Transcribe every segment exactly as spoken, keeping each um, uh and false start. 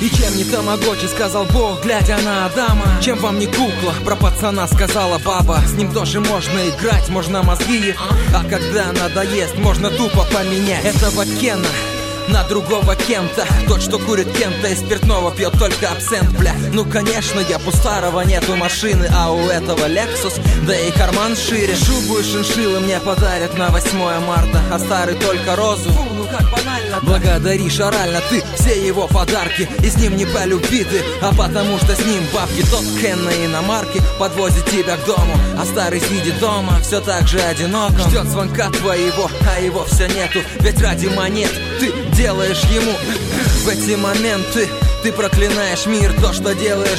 И чем не тамагочи, сказал Бог, глядя на Адама. Чем вам не кукла, про пацана сказала баба. С ним тоже можно играть, можно мозги. А когда надоест, можно тупо поменять этого Кена на другого Кента. Тот, что курит Кента и спиртного пьет только абсент, бля. Ну конечно, я у старого нету машины, а у этого Lexus, да и карман шире. Шубу и шиншиллы мне подарят на восьмое марта, а старый только розу. Фу, ну как банально. Благодаришь орально ты все его подарки, и с ним не по любви ты, а потому что с ним бабки. Тот Кен на иномарке подвозит тебя к дому, а старый сидит дома, все так же одиноко. Ждет звонка твоего, а его все нету. Ведь ради монет ты делаешь ему. В эти моменты ты проклинаешь мир, то, что делаешь,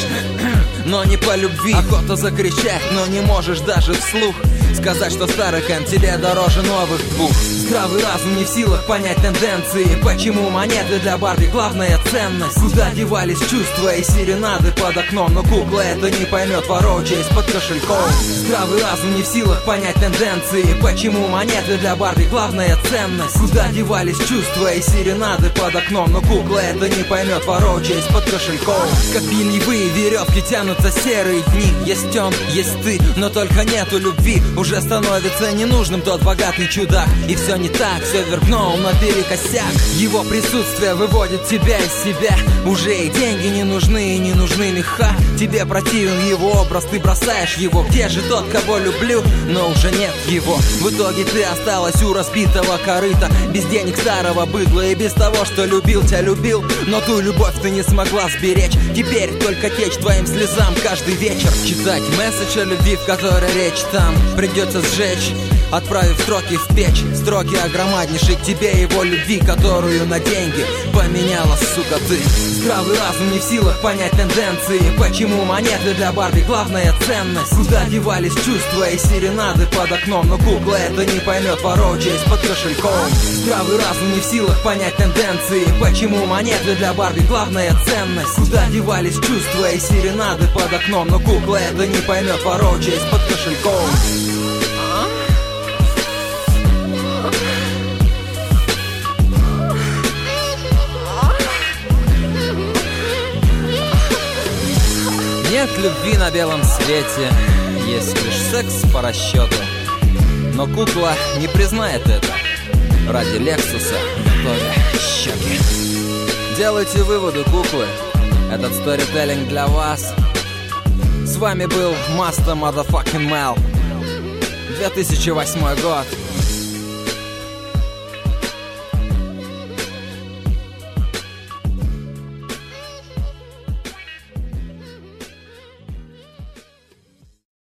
но не по любви. Охота закричать, но не можешь даже вслух сказать, что старый Кен тебе дороже новых двух. Здравый разум не в силах понять тенденции, почему монеты для Барби главная ценность. Куда девались чувства и серенады под окном, но кукла это не поймет, ворочаясь из-под кошельков. Здравый разум не в силах понять тенденции, почему монеты для Барби главная ценность. Куда девались чувства и серенады под окном, но кукла это не поймет, ворочаясь из-под кошельков. Как бельевые веревки тянутся серые дни. Есть он, есть ты, но только нету любви. Уже становится ненужным тот богатый чудак. И все не так, все вверх дном наперекосяк. Его присутствие выводит тебя из себя. Уже и деньги не нужны, и не нужны меха. Тебе противен его образ, ты бросаешь его. Где же тот, кого люблю, но уже нет его. В итоге ты осталась у разбитого корыта, без денег старого быдла и без того, что любил тебя любил, но ту любовь ты не смогла сберечь. Теперь только течь твоим слезам каждый вечер. Читать месседж о любви, в которой речь там придется сжечь, отправив строки в печь. Строки огромаднейшей к тебе его любви, которую на деньги поменяла, сука, ты. Здравый разум не в силах понять тенденции, почему монеты для Барби главная ценность. Куда девались чувства и серенады под окном, но кукла это не поймет, ворочаясь под кошельком. Здравый разум не в силах понять тенденции, почему монеты для Барби главная ценность. Куда девались чувства и серенады под окном, но кукла это не поймет, ворочаясь под кошельком. Нет любви на белом свете, есть лишь секс по расчету. Но кукла не признает это. Ради Лексуса готовя щеки. Делайте выводы, куклы. Этот сторителлинг для вас. С вами был Master Motherfucking Mel. две тысячи восьмой год.